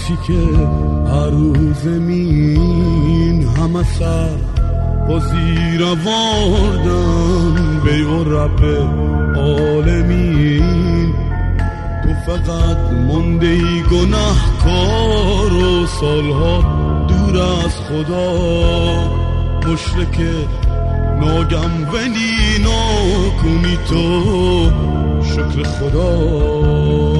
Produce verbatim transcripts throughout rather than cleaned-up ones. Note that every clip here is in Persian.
کسی که هر روز زمین همه سر با زیر آوردن بی و رب عالمین، تو فقط مونده ای گناهکار و سالها دور از خدا، مشرک ناگم ولی ناکنی تو شکر خدا.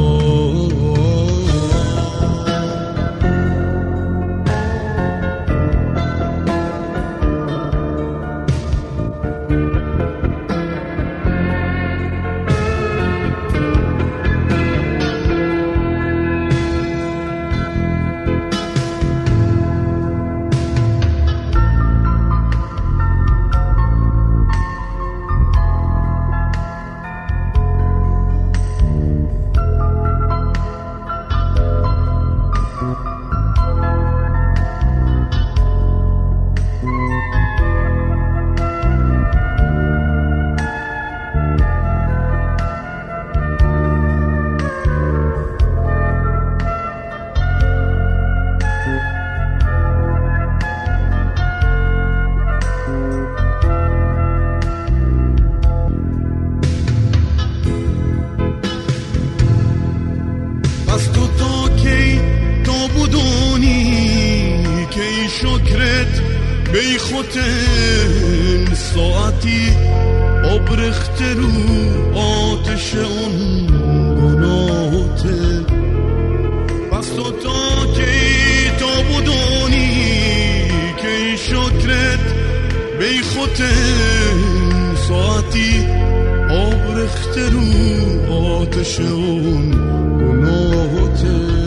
شکرت بی خوتن ساعتی آبرخت رو آتش اون گناهته، پس تو تا کی تا بدونی که شکرت بی خوتن ساعتی آبرخت رو آتش اون گناهته.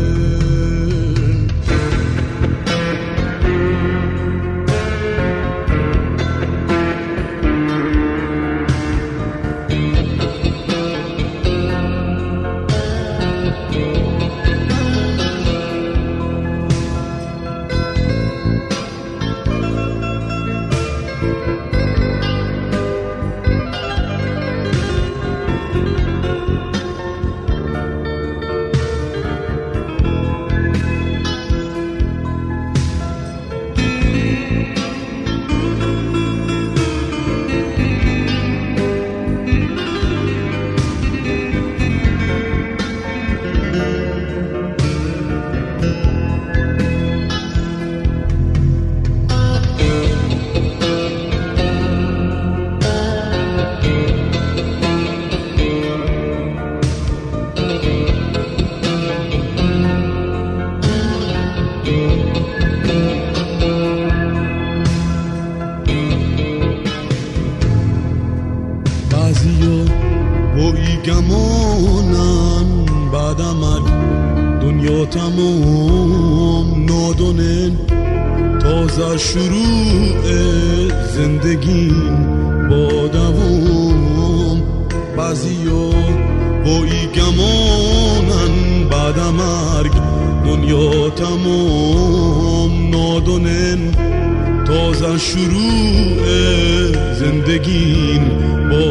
گمانن بعد عمل دنیا تمام نادونن، تازه شروع زندگین با دوام. بعضیا وای گمانن بعد مرگ دنیا تمام نادونن، تازه شروع زندگین با